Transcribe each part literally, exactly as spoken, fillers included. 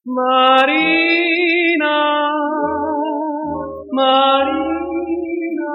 Marina, Marina.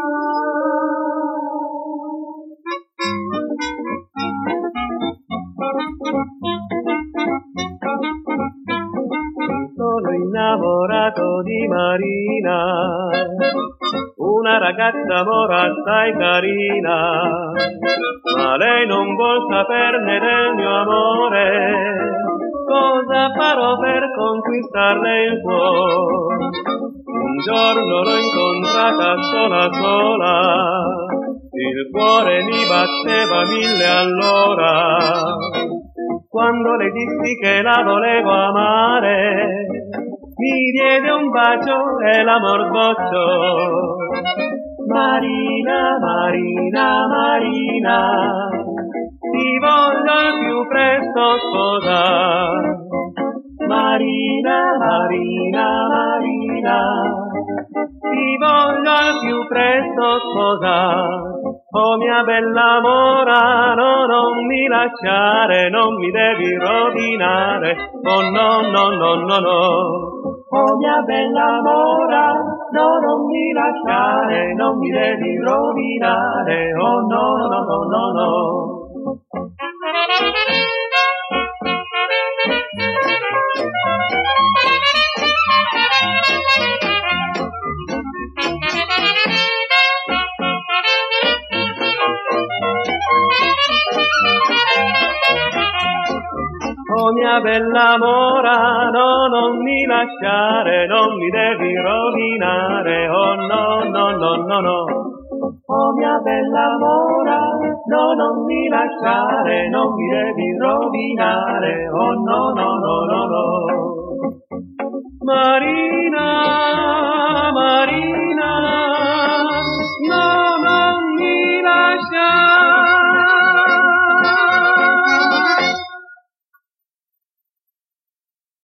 Sono innamorato di Marina, una ragazza mora assai carina, ma lei non vuol saperne del mio amore. Cosa farò per conquistarle il cuore? Un giorno l'ho incontrata sola sola, il cuore mi batteva mille all'ora. Quando le dissi che la volevo amare, mi diede un bacio e l'amor sbocciò. Marina, Marina, Marina, ti voglio al più presto sposare. Marina, Marina, Marina, ti voglio al più presto sposare. Oh mia bella mora, no, non mi lasciare, non mi devi rovinare. Oh no, no, no, no, no. Oh mia bella mora, no, non mi lasciare, non mi devi rovinare. Oh no, no, no, no, no. Oh mia bella mora, no, non mi lasciare, non mi devi rovinare, oh no, no, no, no, no. Oh mia bella mora, no, non mi lasciare, non mi devi rovinare, oh no, no, no, no, no. Marina,